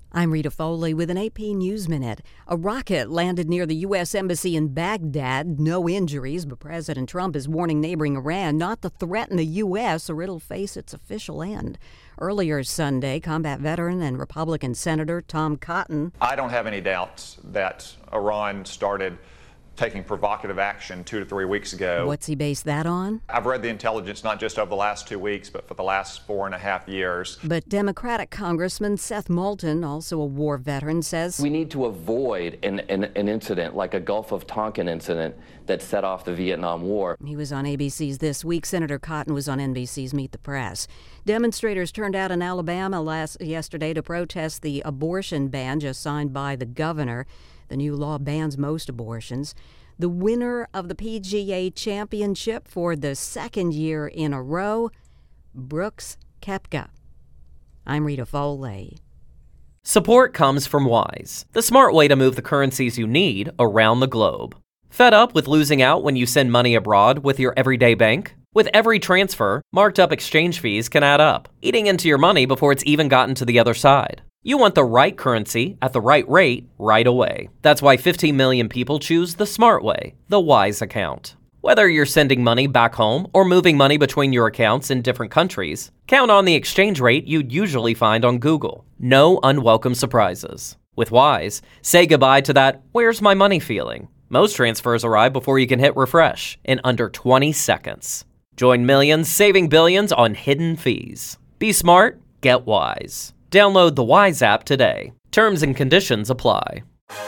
I'm Rita Foley with an AP News Minute. A rocket landed near the U.S. Embassy in Baghdad. No injuries, but President Trump is warning neighboring Iran not to threaten the U.S. or it'll face its official end. Earlier Sunday, combat veteran and Republican Senator Tom Cotton. I don't have any doubts that Iran started taking provocative action 2 to 3 weeks ago. What's he based that on? I've read the intelligence not just over the last 2 weeks, but for the last 4.5 years. But Democratic Congressman Seth Moulton, also a war veteran, says we need to avoid an incident like a Gulf of Tonkin incident that set off the Vietnam War. He was on ABC's This Week. Senator Cotton was on NBC's Meet the Press. Demonstrators turned out in Alabama yesterday to protest the abortion ban just signed by the governor. The new law bans most abortions. The winner of the PGA Championship for the second year in a row, Brooks Koepka. I'm Rita Foley. Support comes from Wise, the smart way to move the currencies you need around the globe. Fed up with losing out when you send money abroad with your everyday bank? With every transfer, marked up exchange fees can add up, eating into your money before it's even gotten to the other side. You want the right currency at the right rate right away. That's why 15 million people choose the smart way, the Wise account. Whether you're sending money back home or moving money between your accounts in different countries, count on the exchange rate you'd usually find on Google. No unwelcome surprises. With Wise, say goodbye to that "where's my money" feeling. Most transfers arrive before you can hit refresh in under 20 seconds. Join millions saving billions on hidden fees. Be smart, get Wise. Download the Wise app today. Terms and conditions apply.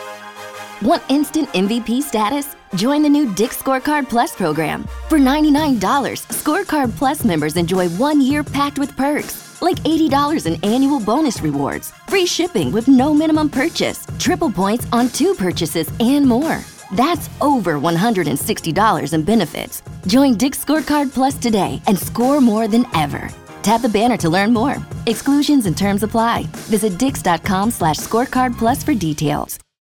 Want instant MVP status? Join the new Dick's Scorecard Plus program. For $99, Scorecard Plus members enjoy 1 year packed with perks, like $80 in annual bonus rewards, free shipping with no minimum purchase, triple points on 2 purchases, and more. That's over $160 in benefits. Join Dick's Scorecard Plus today and score more than ever. Tap the banner to learn more. Exclusions and terms apply. Visit Dix.com/scorecard plus for details.